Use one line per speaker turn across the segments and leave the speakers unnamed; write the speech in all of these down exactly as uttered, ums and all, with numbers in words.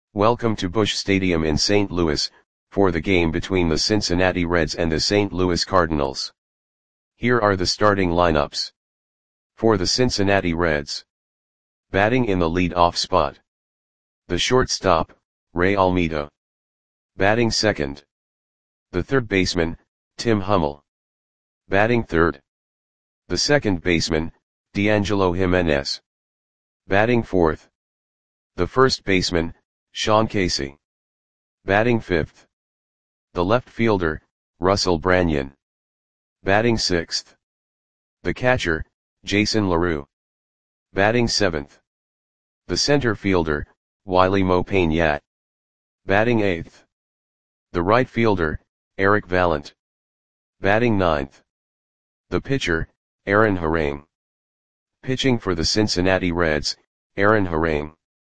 Welcome to Busch Stadium in Saint Louis, for the game between the Cincinnati Reds and the Saint Louis Cardinals. Here are the starting lineups. For the Cincinnati Reds. Batting in the lead-off spot. The shortstop, Ray Almeida. Batting second. The third baseman, Tim Hummel. Batting third. The second baseman, D'Angelo Jimenez. Batting fourth. The first baseman, Sean Casey. Batting fifth. The left fielder, Russell Branyan. Batting sixth. The catcher, Jason LaRue. Batting seventh. The center fielder, Wily Mo Peña. Batting eighth. The right fielder, Eric Vallant. Batting ninth. The pitcher, Aaron Harang. Pitching for the Cincinnati Reds, Aaron Harang.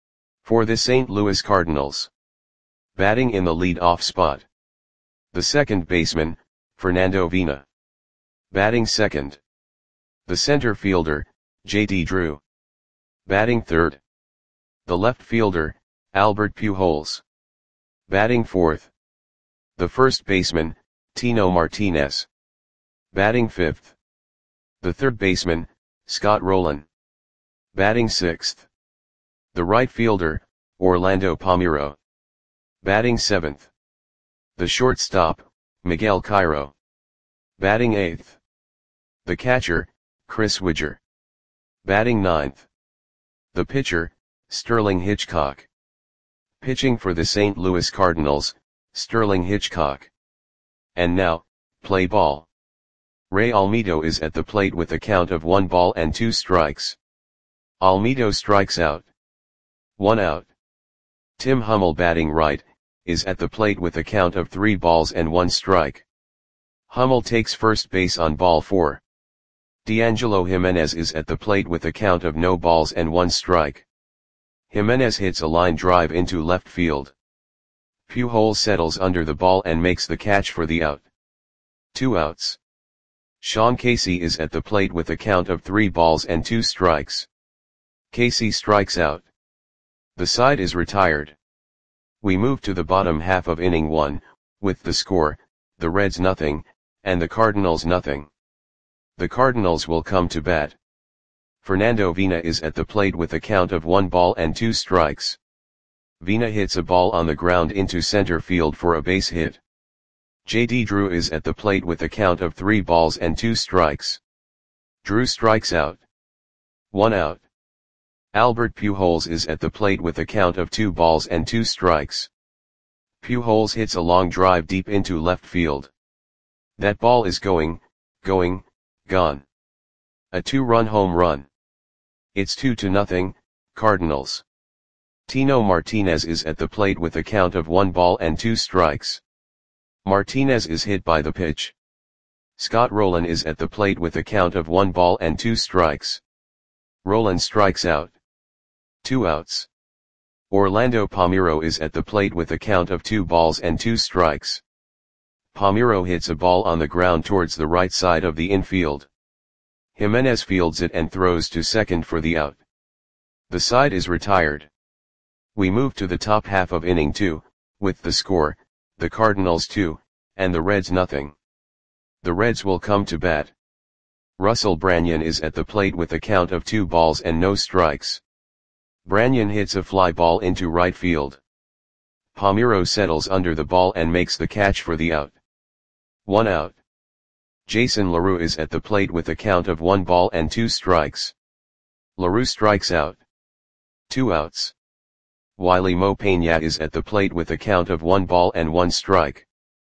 For the Saint Louis Cardinals. Batting in the lead-off spot. The second baseman, Fernando Vina. Batting second. The center fielder, J D Drew. Batting third. The left fielder, Albert Pujols. Batting fourth. The first baseman, Tino Martinez. Batting fifth. The third baseman, Scott Rolen. Batting sixth. The right fielder, Orlando Palmeiro. Batting seventh. The shortstop, Miguel Cairo. Batting eighth. The catcher, Chris Widger. Batting ninth. The pitcher, Sterling Hitchcock. Pitching for the Saint Louis Cardinals, Sterling Hitchcock. And now, play ball. Ray Almeida is at the plate with a count of one ball and two strikes. Almeida strikes out. One out. Tim Hummel, batting right, is at the plate with a count of three balls and one strike. Hummel takes first base on ball four. D'Angelo Jimenez is at the plate with a count of no balls and one strike. Jimenez hits a line drive into left field. Pujols settles under the ball and makes the catch for the out. Two outs. Sean Casey is at the plate with a count of three balls and two strikes. Casey strikes out. The side is retired. We move to the bottom half of inning one, with the score, the Reds nothing, and the Cardinals nothing. The Cardinals will come to bat. Fernando Vina is at the plate with a count of one ball and two strikes. Vina hits a ball on the ground into center field for a base hit. J D Drew is at the plate with a count of three balls and two strikes. Drew strikes out. One out. Albert Pujols is at the plate with a count of two balls and two strikes. Pujols hits a long drive deep into left field. That ball is going, going, gone. A two-run home run. It's two to nothing, Cardinals. Tino Martinez is at the plate with a count of one ball and two strikes. Martinez is hit by the pitch. Scott Rolen is at the plate with a count of one ball and two strikes. Rolen strikes out. Two outs. Orlando Palmeiro is at the plate with a count of two balls and two strikes. Palmeiro hits a ball on the ground towards the right side of the infield. Jimenez fields it and throws to second for the out. The side is retired. We move to the top half of inning two, with the score, the Cardinals two, and the Reds nothing. The Reds will come to bat. Russell Branyan is at the plate with a count of two balls and no strikes. Branyan hits a fly ball into right field. Palmeiro settles under the ball and makes the catch for the out. One out. Jason LaRue is at the plate with a count of one ball and two strikes. LaRue strikes out. Two outs. Wily Mo Peña is at the plate with a count of one ball and one strike.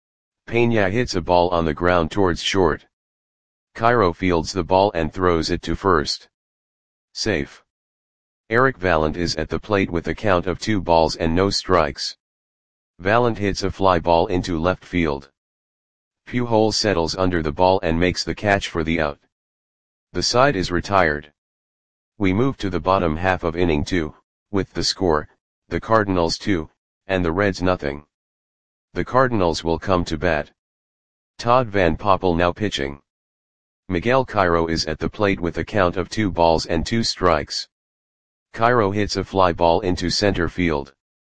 Peña hits a ball on the ground towards short. Cairo fields the ball and throws it to first. Safe. Eric Vallant is at the plate with a count of two balls and no strikes. Vallant hits a fly ball into left field. Pujols settles under the ball and makes the catch for the out. The side is retired. We move to the bottom half of inning two, with the score, the Cardinals two, and the Reds nothing. The Cardinals will come to bat. Todd Van Poppel now pitching. Miguel Cairo is at the plate with a count of two balls and two strikes. Cairo hits a fly ball into center field.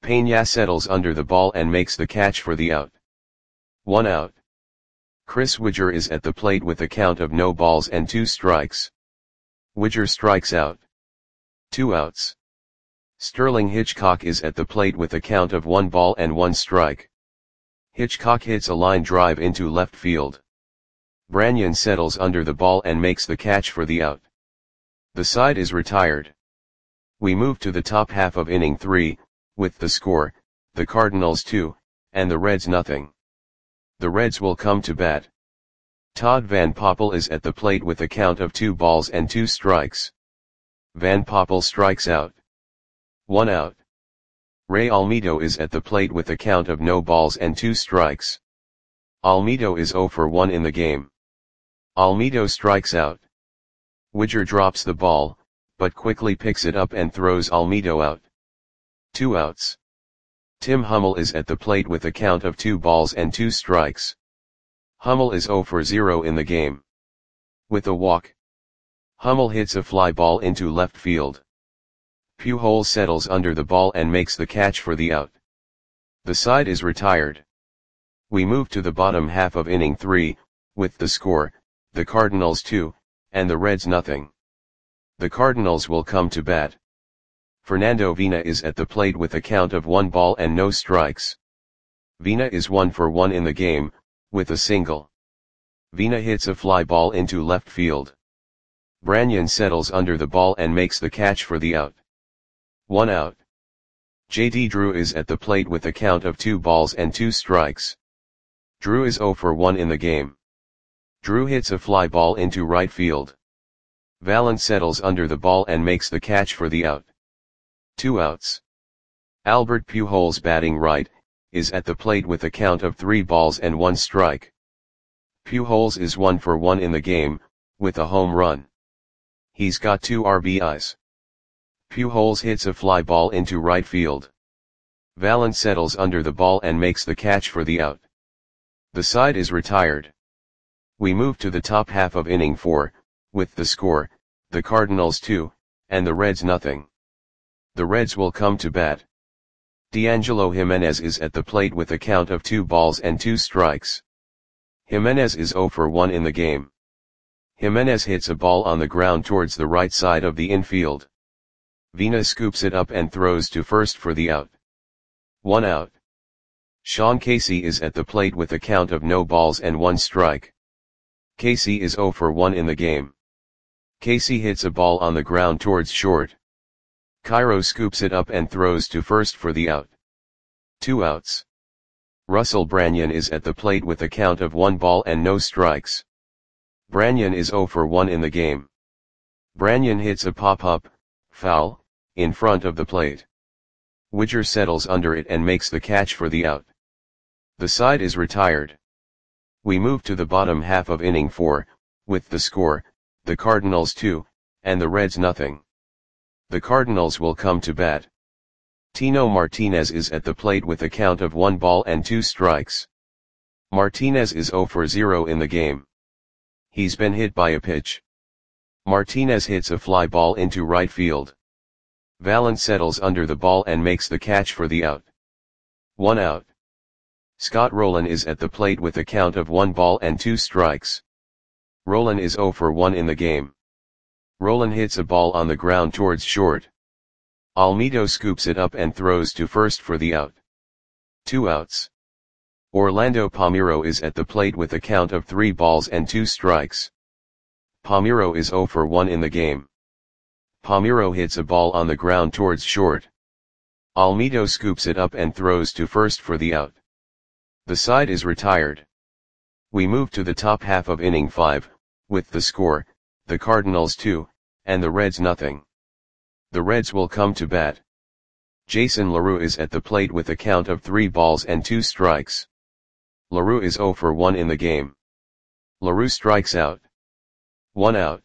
Peña settles under the ball and makes the catch for the out. One out. Chris Widger is at the plate with a count of no balls and two strikes. Widger strikes out. Two outs. Sterling Hitchcock is at the plate with a count of one ball and one strike. Hitchcock hits a line drive into left field. Branyan settles under the ball and makes the catch for the out. The side is retired. We move to the top half of inning three, with the score, the Cardinals two, and the Reds nothing. The Reds will come to bat. Todd Van Poppel is at the plate with a count of two balls and two strikes. Van Poppel strikes out. One out. Ray Almedo is at the plate with a count of no balls and two strikes. Almedo is oh for one in the game. Almedo strikes out. Widger drops the ball, but quickly picks it up and throws Almedo out. Two outs. Tim Hummel is at the plate with a count of two balls and two strikes. Hummel is oh for zero in the game. With a walk, Hummel hits a fly ball into left field. Pujols settles under the ball and makes the catch for the out. The side is retired. We move to the bottom half of inning three, with the score, the Cardinals two, and the Reds nothing. The Cardinals will come to bat. Fernando Vina is at the plate with a count of one ball and no strikes. Vina is one for one in the game, with a single. Vina hits a fly ball into left field. Branyan settles under the ball and makes the catch for the out. One out. J D Drew is at the plate with a count of two balls and two strikes. Drew is oh for one in the game. Drew hits a fly ball into right field. Valent settles under the ball and makes the catch for the out. Two outs. Albert Pujols, batting right, is at the plate with a count of three balls and one strike. Pujols is one for one in the game, with a home run. He's got two R B Is. Pujols hits a fly ball into right field. Valent settles under the ball and makes the catch for the out. The side is retired. We move to the top half of inning four, with the score, the Cardinals two, and the Reds nothing. The Reds will come to bat. D'Angelo Jimenez is at the plate with a count of two balls and two strikes. Jimenez is oh for one in the game. Jimenez hits a ball on the ground towards the right side of the infield. Vina scoops it up and throws to first for the out. One out. Sean Casey is at the plate with a count of no balls and one strike. Casey is oh for one in the game. Casey hits a ball on the ground towards short. Cairo scoops it up and throws to first for the out. Two outs. Russell Branyan is at the plate with a count of one ball and no strikes. Branyan is oh for one in the game. Branyan hits a pop-up, foul, in front of the plate. Widger settles under it and makes the catch for the out. The side is retired. We move to the bottom half of inning four, with the score, the Cardinals two, and the Reds nothing. The Cardinals will come to bat. Tino Martinez is at the plate with a count of one ball and two strikes. Martinez is oh for zero in the game. He's been hit by a pitch. Martinez hits a fly ball into right field. Valent settles under the ball and makes the catch for the out. One out. Scott Rolen is at the plate with a count of one ball and two strikes. Rolen is oh for one in the game. Rolen hits a ball on the ground towards short. Almedo scoops it up and throws to first for the out. Two outs. Orlando Palmeiro is at the plate with a count of three balls and two strikes. Palmeiro is oh for one in the game. Palmeiro hits a ball on the ground towards short. Almedo scoops it up and throws to first for the out. The side is retired. We move to the top half of inning five, with the score, the Cardinals two, and the Reds nothing. The Reds will come to bat. Jason LaRue is at the plate with a count of three balls and two strikes. LaRue is oh for one in the game. LaRue strikes out. One out.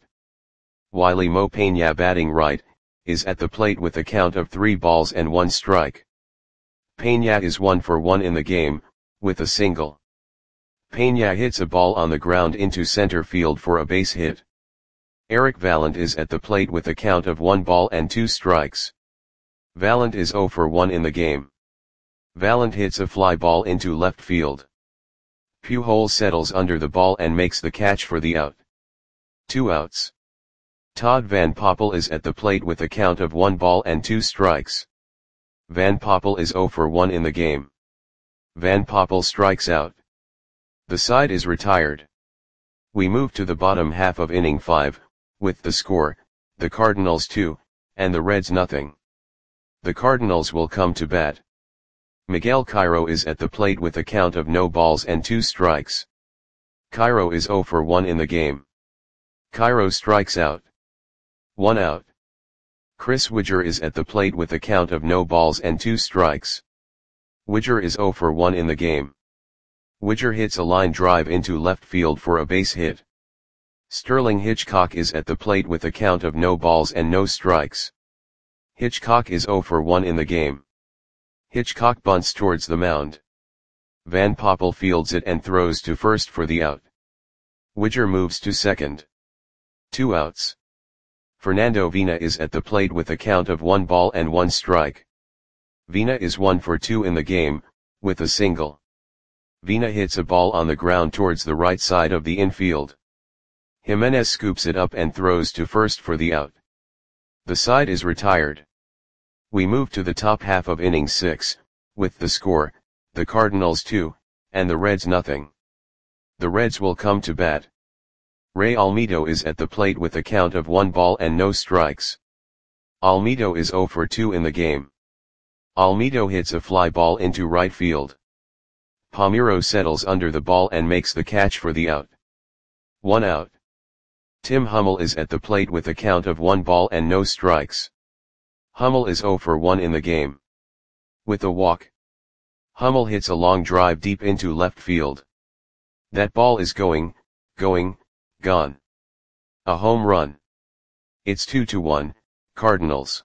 Wiley Mo Peña, batting right, is at the plate with a count of three balls and one strike. Peña is one for one in the game, with a single. Peña hits a ball on the ground into center field for a base hit. Eric Valent is at the plate with a count of one ball and two strikes. Valent is oh for one in the game. Valent hits a fly ball into left field. Pujols settles under the ball and makes the catch for the out. Two outs. Todd Van Poppel is at the plate with a count of one ball and two strikes. Van Poppel is zero for one in the game. Van Poppel strikes out. The side is retired. We move to the bottom half of inning five, with the score, the Cardinals two, and the Reds nothing. The Cardinals will come to bat. Miguel Cairo is at the plate with a count of no balls and two strikes. Cairo is zero for one in the game. Cairo strikes out. One out. Chris Widger is at the plate with a count of no balls and two strikes. Widger is zero for one in the game. Widger hits a line drive into left field for a base hit. Sterling Hitchcock is at the plate with a count of no balls and no strikes. Hitchcock is zero for one in the game. Hitchcock bunts towards the mound. Van Poppel fields it and throws to first for the out. Widger moves to second. Two outs. Fernando Vina is at the plate with a count of one ball and one strike. Vina is one for two in the game, with a single. Vina hits a ball on the ground towards the right side of the infield. Jimenez scoops it up and throws to first for the out. The side is retired. We move to the top half of inning six, with the score, the Cardinals two, and the Reds nothing. The Reds will come to bat. Ray Almedo is at the plate with a count of one ball and no strikes. Almedo is zero for two in the game. Almedo hits a fly ball into right field. Palmeiro settles under the ball and makes the catch for the out. One out. Tim Hummel is at the plate with a count of one ball and no strikes. Hummel is zero for one in the game. With a walk. Hummel hits a long drive deep into left field. That ball is going, going, gone. A home run. It's two to one, Cardinals.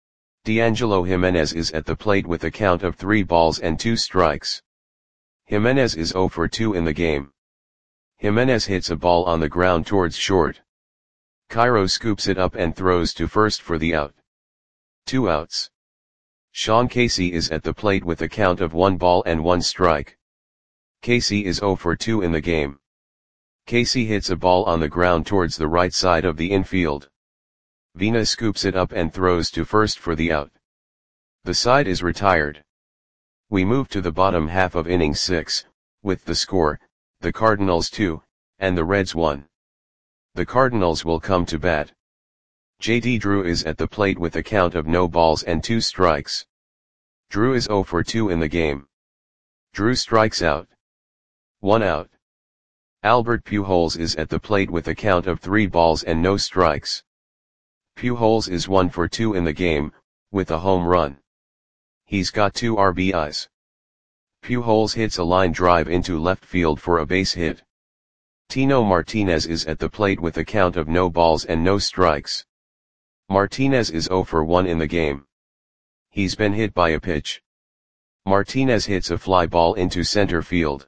D'Angelo Jimenez is at the plate with a count of three balls and two strikes. Jimenez is zero for two in the game. Jimenez hits a ball on the ground towards short. Cairo scoops it up and throws to first for the out. Two outs. Sean Casey is at the plate with a count of one ball and one strike. Casey is zero for two in the game. Casey hits a ball on the ground towards the right side of the infield. Vina scoops it up and throws to first for the out. The side is retired. We move to the bottom half of inning six, with the score, the Cardinals two, and the Reds one. The Cardinals will come to bat. J D Drew is at the plate with a count of no balls and two strikes. Drew is zero for two in the game. Drew strikes out. One out. Albert Pujols is at the plate with a count of three balls and no strikes. Pujols is one for two in the game, with a home run. He's got two R B Is. Pujols hits a line drive into left field for a base hit. Tino Martinez is at the plate with a count of no balls and no strikes. Martinez is zero for one in the game. He's been hit by a pitch. Martinez hits a fly ball into center field.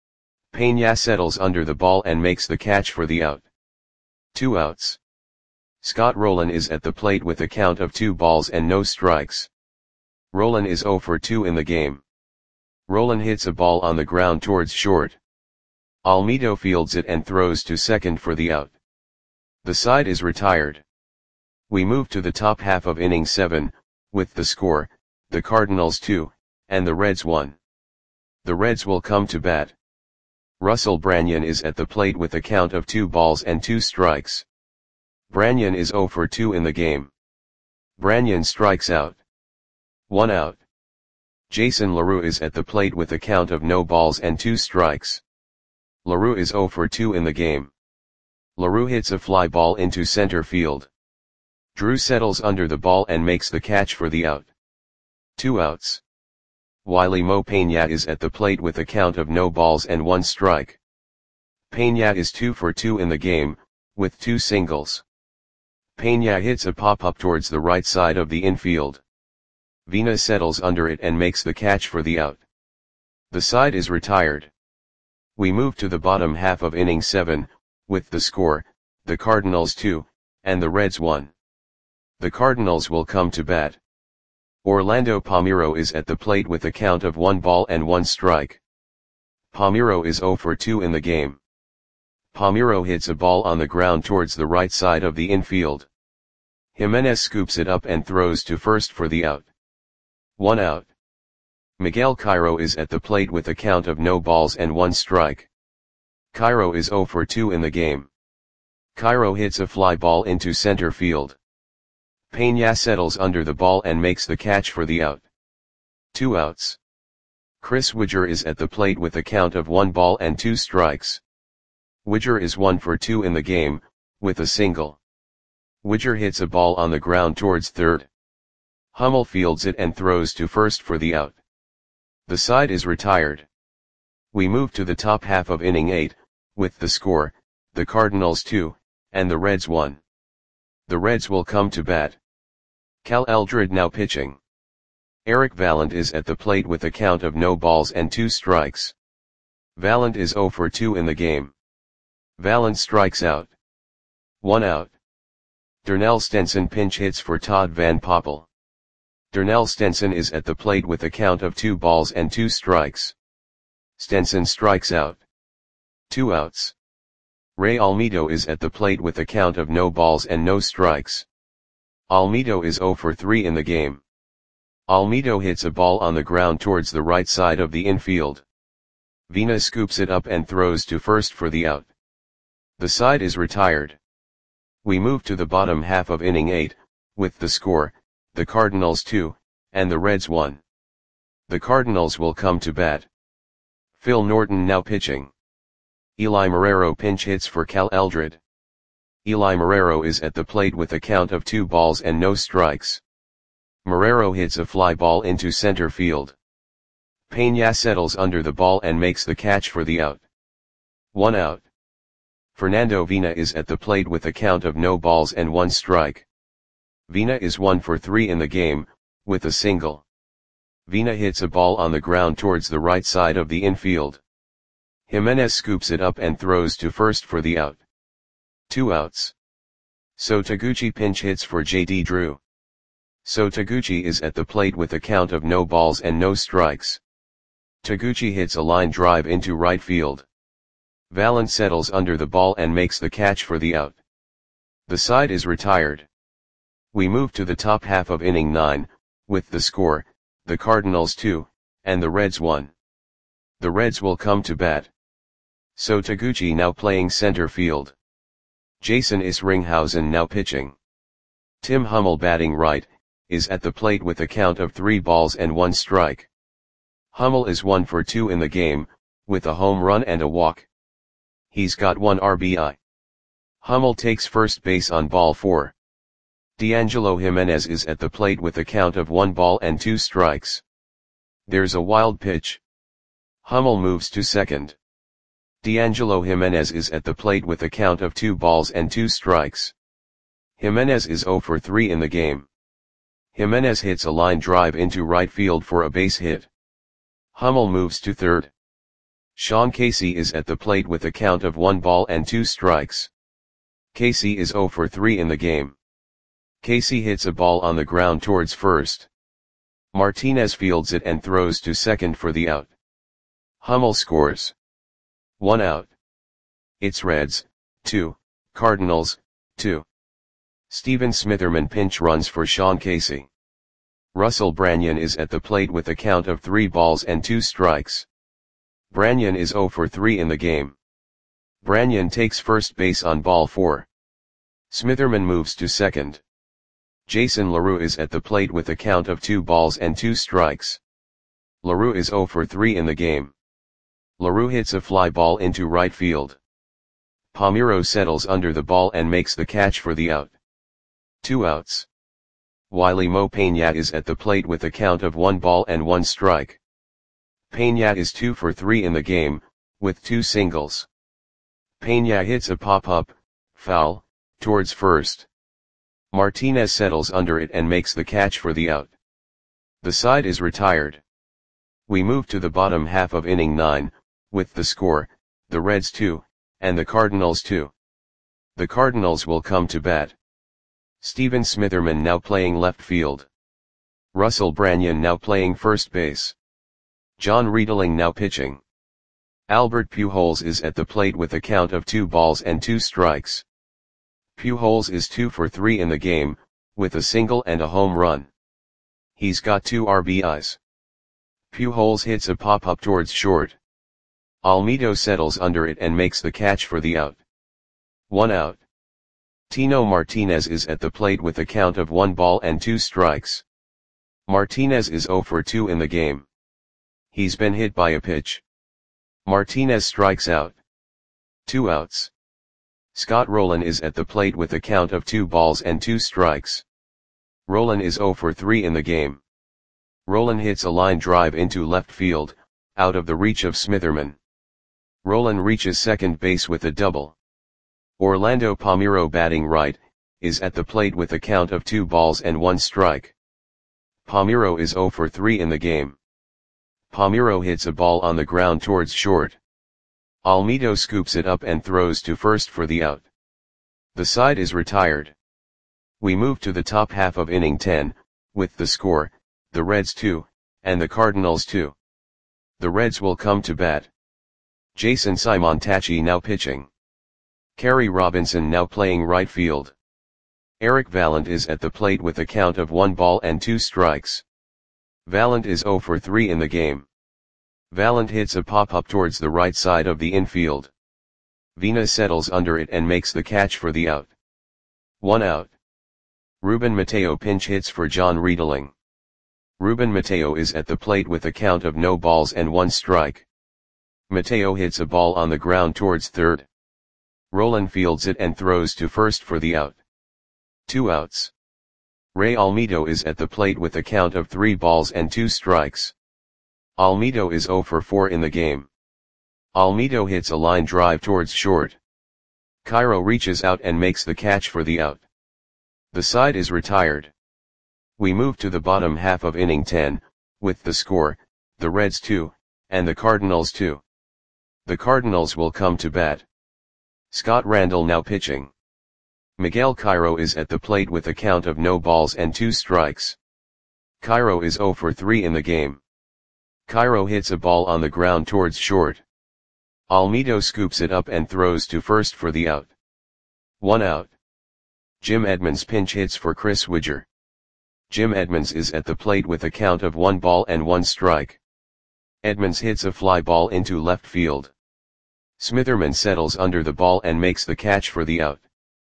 Peña settles under the ball and makes the catch for the out. Two outs. Scott Rolen is at the plate with a count of two balls and no strikes. Rolen is zero for two in the game. Rolen hits a ball on the ground towards short. Almedo fields it and throws to second for the out. The side is retired. We move to the top half of inning seven, with the score, the Cardinals two, and the Reds one. The Reds will come to bat. Russell Branyan is at the plate with a count of two balls and two strikes. Branyan is zero for two in the game. Branyan strikes out. One out. Jason LaRue is at the plate with a count of no balls and two strikes. LaRue is zero for two in the game. LaRue hits a fly ball into center field. Drew settles under the ball and makes the catch for the out. Two outs. Wiley Mo Peña is at the plate with a count of no balls and one strike. Peña is two for two in the game, with two singles. Peña hits a pop-up towards the right side of the infield. Vina settles under it and makes the catch for the out. The side is retired. We move to the bottom half of inning seven, with the score, the Cardinals two, and the Reds one. The Cardinals will come to bat. Orlando Palmeiro is at the plate with a count of one ball and one strike. Palmeiro is zero for two in the game. Palmeiro hits a ball on the ground towards the right side of the infield. Jimenez scoops it up and throws to first for the out. One out. Miguel Cairo is at the plate with a count of no balls and one strike. Cairo is zero for two in the game. Cairo hits a fly ball into center field. Peña settles under the ball and makes the catch for the out. Two outs. Chris Widger is at the plate with a count of one ball and two strikes. Widger is one for two in the game, with a single. Widger hits a ball on the ground towards third. Hummel fields it and throws to first for the out. The side is retired. We move to the top half of inning eight, with the score, the Cardinals two, and the Reds one. The Reds will come to bat. Cal Eldred now pitching. Eric Vallant is at the plate with a count of no balls and two strikes. Vallant is zero for two in the game. Vallant strikes out. One out. Darnell Stenson pinch hits for Todd Van Poppel. Darnell Stenson is at the plate with a count of two balls and two strikes. Stenson strikes out. Two outs. Ray Almedo is at the plate with a count of no balls and no strikes. Almedo is zero for three in the game. Almedo hits a ball on the ground towards the right side of the infield. Vina scoops it up and throws to first for the out. The side is retired. We move to the bottom half of inning eight, with the score, the Cardinals two, and the Reds one. The Cardinals will come to bat. Phil Norton now pitching. Eli Marrero pinch hits for Cal Eldred. Eli Marrero is at the plate with a count of two balls and no strikes. Marrero hits a fly ball into center field. Peña settles under the ball and makes the catch for the out. One out. Fernando Vina is at the plate with a count of no balls and one strike. Vina is one for three in the game, with a single. Vina hits a ball on the ground towards the right side of the infield. Jimenez scoops it up and throws to first for the out. Two outs. So Taguchi pinch hits for J D Drew. So Taguchi is at the plate with a count of no balls and no strikes. Taguchi hits a line drive into right field. Vallant settles under the ball and makes the catch for the out. The side is retired. We move to the top half of inning nine, with the score, the Cardinals two, and the Reds one. The Reds will come to bat. So Taguchi now playing center field. Jason Isringhausen now pitching. Tim Hummel batting right, is at the plate with a count of three balls and one strike. Hummel is one for two in the game, with a home run and a walk. He's got one R B I. Hummel takes first base on ball four. D'Angelo Jimenez is at the plate with a count of one ball and two strikes. There's a wild pitch. Hummel moves to second. D'Angelo Jimenez is at the plate with a count of two balls and two strikes. Jimenez is zero for three in the game. Jimenez hits a line drive into right field for a base hit. Hummel moves to third. Sean Casey is at the plate with a count of one ball and two strikes. Casey is zero for three in the game. Casey hits a ball on the ground towards first. Martinez fields it and throws to second for the out. Hummel scores. One out. It's Reds, two, Cardinals, two. Steven Smitherman pinch runs for Sean Casey. Russell Branyan is at the plate with a count of three balls and two strikes. Branyan is zero for three in the game. Branyan takes first base on ball four. Smitherman moves to second. Jason LaRue is at the plate with a count of two balls and two strikes. LaRue is zero for three in the game. LaRue hits a fly ball into right field. Palmeiro settles under the ball and makes the catch for the out. Two outs. Wiley Mo Peña is at the plate with a count of one ball and one strike. Peña is two for three in the game, with two singles. Peña hits a pop-up, foul, towards first. Martinez settles under it and makes the catch for the out. The side is retired. We move to the bottom half of inning nine, with the score, the Reds two, and the Cardinals two. The Cardinals will come to bat. Steven Smitherman now playing left field. Russell Branyan now playing first base. John Riedling now pitching. Albert Pujols is at the plate with a count of two balls and two strikes. Pujols is two for three in the game, with a single and a home run. He's got two R B Is. Pujols hits a pop-up towards short. Almedo settles under it and makes the catch for the out. One out. Tino Martinez is at the plate with a count of one ball and two strikes. Martinez is zero for two in the game. He's been hit by a pitch. Martinez strikes out. Two outs. Scott Rolen is at the plate with a count of two balls and two strikes. Rolen is zero for three in the game. Rolen hits a line drive into left field, out of the reach of Smitherman. Rolen reaches second base with a double. Orlando Palmeiro, batting right, is at the plate with a count of two balls and one strike. Palmeiro is zero for three in the game. Palmeiro hits a ball on the ground towards short. Almedo scoops it up and throws to first for the out. The side is retired. We move to the top half of inning ten, with the score, the Reds two, and the Cardinals two. The Reds will come to bat. Jason Simontacchi now pitching. Kerry Robinson now playing right field. Eric Vallant is at the plate with a count of one ball and two strikes. Vallant is zero for three in the game. Vallant hits a pop-up towards the right side of the infield. Vina settles under it and makes the catch for the out. One out. Ruben Mateo pinch hits for John Riedling. Ruben Mateo is at the plate with a count of no balls and one strike. Mateo hits a ball on the ground towards third. Rolen fields it and throws to first for the out. Two outs. Ray Almedo is at the plate with a count of three balls and two strikes. Almedo is zero for four in the game. Almedo hits a line drive towards short. Cairo reaches out and makes the catch for the out. The side is retired. We move to the bottom half of inning ten, with the score, the Reds two, and the Cardinals two. The Cardinals will come to bat. Scott Randall now pitching. Miguel Cairo is at the plate with a count of no balls and two strikes. Cairo is zero for three in the game. Cairo hits a ball on the ground towards short. Almedo scoops it up and throws to first for the out. One out. Jim Edmonds pinch hits for Chris Widger. Jim Edmonds is at the plate with a count of one ball and one strike. Edmonds hits a fly ball into left field. Smitherman settles under the ball and makes the catch for the out.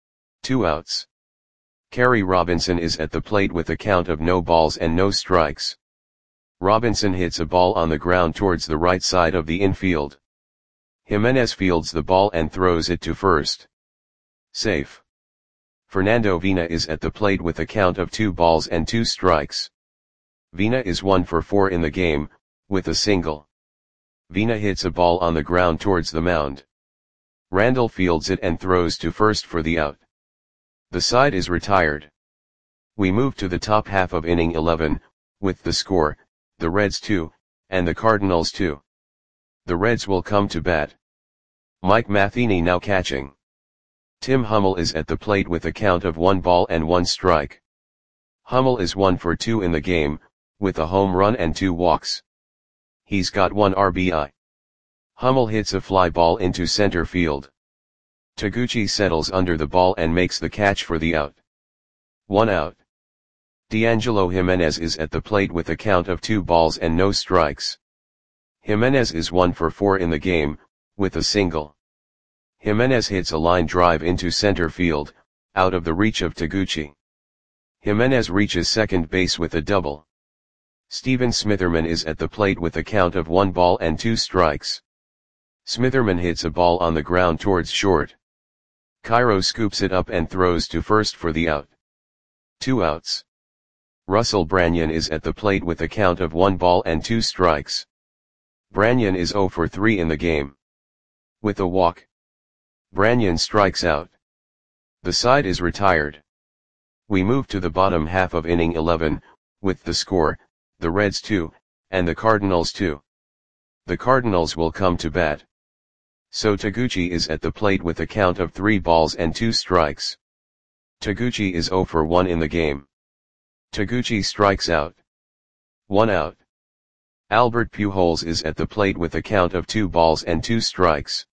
Two outs. Kerry Robinson is at the plate with a count of no balls and no strikes. Robinson hits a ball on the ground towards the right side of the infield. Jimenez fields the ball and throws it to first. Safe. Fernando Vina is at the plate with a count of two balls and two strikes. Vina is one for four in the game, with a single. Vina hits a ball on the ground towards the mound. Randall fields it and throws to first for the out. The side is retired. We move to the top half of inning eleven, with the score, the Reds two, and the Cardinals two. The Reds will come to bat. Mike Matheny now catching. Tim Hummel is at the plate with a count of one ball and one strike. Hummel is one for two in the game, with a home run and two walks. He's got one R B I. Hummel hits a fly ball into center field. Taguchi settles under the ball and makes the catch for the out. One out. D'Angelo Jimenez is at the plate with a count of two balls and no strikes. Jimenez is one for four in the game, with a single. Jimenez hits a line drive into center field, out of the reach of Taguchi. Jimenez reaches second base with a double. Steven Smitherman is at the plate with a count of one ball and two strikes. Smitherman hits a ball on the ground towards short. Cairo scoops it up and throws to first for the out. Two outs. Russell Branyan is at the plate with a count of one ball and two strikes. Branyan is zero for three in the game. With a walk. Branyan strikes out. The side is retired. We move to the bottom half of inning eleven, with the score, the Reds two, and the Cardinals two. The Cardinals will come to bat. So Taguchi is at the plate with a count of three balls and two strikes. Taguchi is zero for one in the game. Taguchi strikes out. One out. Albert Pujols is at the plate with a count of two balls and two strikes.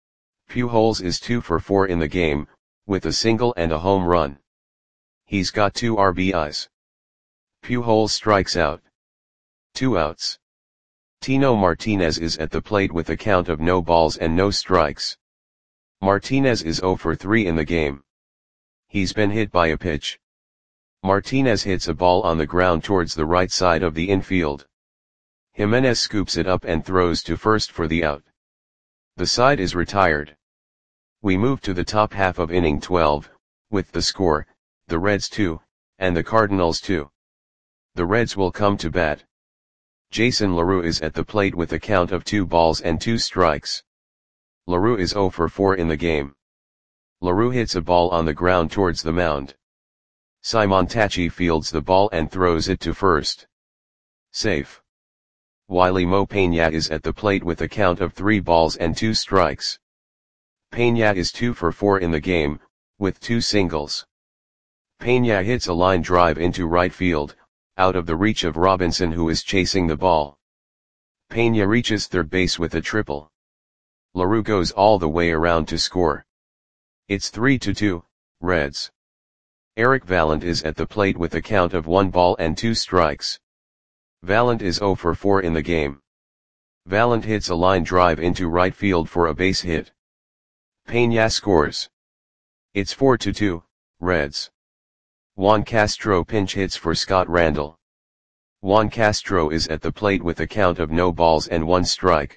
Pujols is two for four in the game, with a single and a home run. He's got two R B Is. Pujols strikes out. Two outs. Tino Martinez is at the plate with a count of no balls and no strikes. Martinez is zero for three in the game. He's been hit by a pitch. Martinez hits a ball on the ground towards the right side of the infield. Jimenez scoops it up and throws to first for the out. The side is retired. We move to the top half of inning twelve, with the score, the Reds two, and the Cardinals two. The Reds will come to bat. Jason LaRue is at the plate with a count of two balls and two strikes. LaRue is zero for four in the game. LaRue hits a ball on the ground towards the mound. Simon Tachi fields the ball and throws it to first. Safe. Wiley Mo Peña is at the plate with a count of three balls and two strikes. Peña is two for four in the game, with two singles. Peña hits a line drive into right field, out of the reach of Robinson, who is chasing the ball. Peña reaches third base with a triple. LaRue goes all the way around to score. It's three to two, Reds. Eric Vallant is at the plate with a count of one ball and two strikes. Vallant is zero for four in the game. Vallant hits a line drive into right field for a base hit. Peña scores. It's four to two, Reds. Juan Castro pinch hits for Scott Randall. Juan Castro is at the plate with a count of no balls and one strike.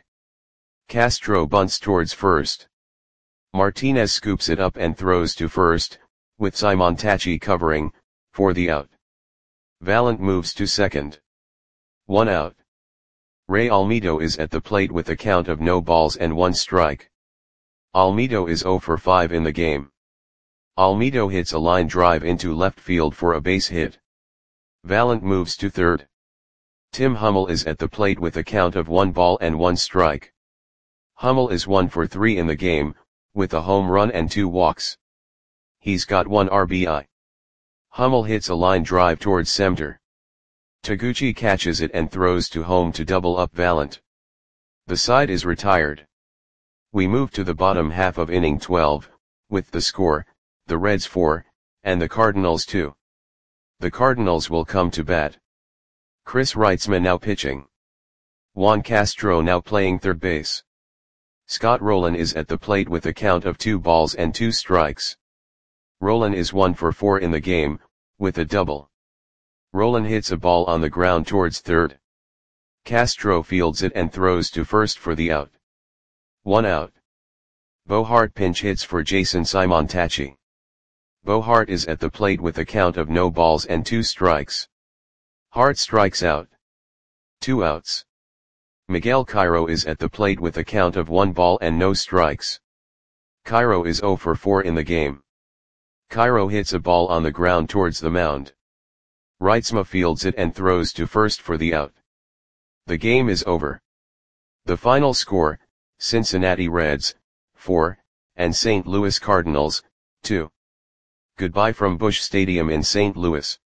Castro bunts towards first. Martinez scoops it up and throws to first, with Simon Tachi covering, for the out. Vallant moves to second. One out. Ray Almedo is at the plate with a count of no balls and one strike. Almedo is zero for five in the game. Almedo hits a line drive into left field for a base hit. Vallant moves to third. Tim Hummel is at the plate with a count of one ball and one strike. Hummel is one for three in the game, with a home run and two walks. He's got one R B I. Hummel hits a line drive towards center. Taguchi catches it and throws to home to double up Vallant. The side is retired. We move to the bottom half of inning twelve, with the score, the Reds four, and the Cardinals two. The Cardinals will come to bat. Chris Reitzman now pitching. Juan Castro now playing third base. Scott Rolen is at the plate with a count of two balls and two strikes. Rolen is one for four in the game, with a double. Rolen hits a ball on the ground towards third. Castro fields it and throws to first for the out. One out. Bo Hart pinch hits for Jason Simon Tachi. Bo Hart is at the plate with a count of no balls and two strikes. Hart strikes out. Two outs. Miguel Cairo is at the plate with a count of one ball and no strikes. Cairo is zero for four in the game. Cairo hits a ball on the ground towards the mound. Reitzma fields it and throws to first for the out. The game is over. The final score, Cincinnati Reds, four, and Saint Louis Cardinals, two. Goodbye from Busch Stadium in Saint Louis.